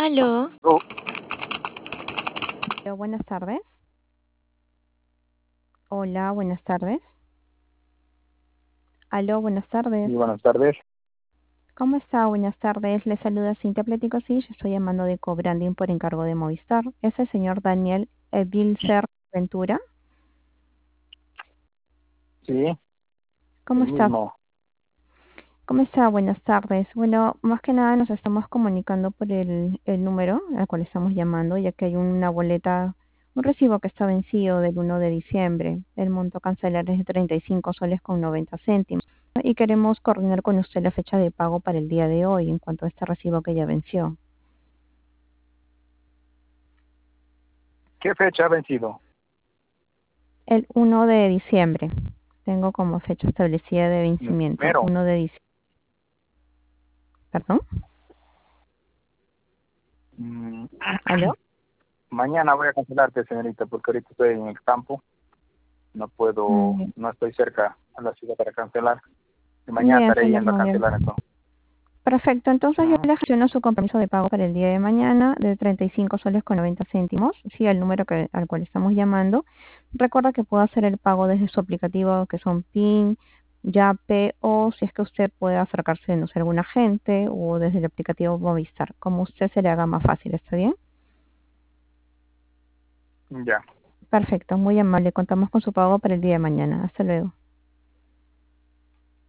Aló, Oh, Hola, buenas tardes. Hola, buenas tardes. Aló, buenas tardes. y buenas tardes. ¿Cómo está? Buenas tardes. Le saluda Cintia Plético. Sí, yo estoy llamando de Cobranding por encargo de Movistar. ¿Es el señor Daniel Bilzer Ventura? Sí, ¿Cómo el está? mismo. ¿Cómo está? Buenas tardes. Bueno, más que nada nos estamos comunicando por el número al cual estamos llamando, ya que hay una boleta, un recibo que está vencido del 1 de diciembre. El monto a cancelar es de 35 soles con 90 céntimos. Y queremos coordinar con usted la fecha de pago para el día de hoy en cuanto a este recibo que ya venció. ¿Qué fecha ha vencido? El 1 de diciembre. Tengo como fecha establecida de El vencimiento. primero. 1 de diciembre. ¿Perdón? Mm, ¿Aló? Mañana voy a cancelarte, señorita, porque ahorita estoy en el campo. Mm, No estoy cerca a la ciudad para cancelar. Y mañana Bien, estaré señor, yendo a muy bien. cancelar entonces. Perfecto, entonces yo Ujú. le gestiono su compromiso de pago para el día de mañana de 35 soles con 90 céntimos, sí, el número al cual estamos llamando. Recuerda que puede hacer el pago desde su aplicativo que son PIN, Yape o si es que usted puede acercarse, no sé, a algún agente o desde el aplicativo Movistar, como usted se le haga más fácil, ¿está bien? Ya. Perfecto, muy amable, contamos con su pago para el día de mañana. Hasta luego.